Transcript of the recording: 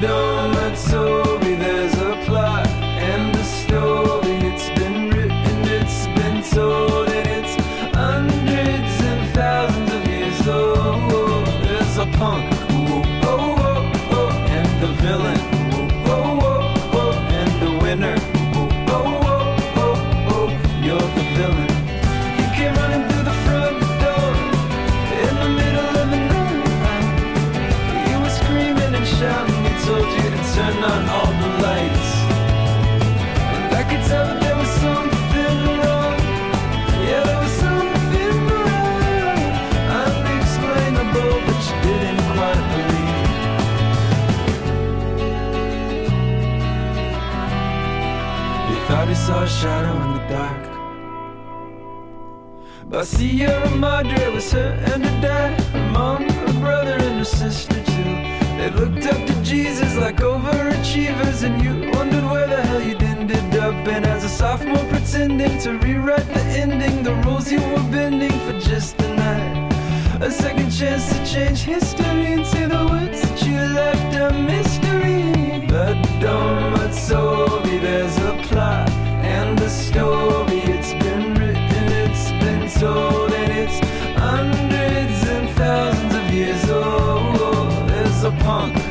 Don't Toby, there's a plot and a story. It's been written, it's been told, and it's hundreds and thousands of years old. There's a punk, oh, oh, oh, and the villain, oh, oh, oh, and the winner, oh, oh, oh, oh, you're the villain. You came running through the front door in the middle of the night. You were screaming and shouting. Told you to turn on all the lights, and I could tell that there was something wrong. Yeah, there was something wrong, unexplainable, but you didn't quite believe. You thought you saw a shadow in the dark, but I see your Madre, it was her and her dad, her mom, her brother, and her sister too. They looked up to Jesus like overachievers, and you wondered where the hell you'd ended up. And as a sophomore pretending to rewrite the ending, the rules you were bending for just the night, a second chance to change history and say the words that you left a mystery. But don't Toby, there's a plot and a story. It's been written, it's been told, and it's hundreds and thousands of years old. There's a punk,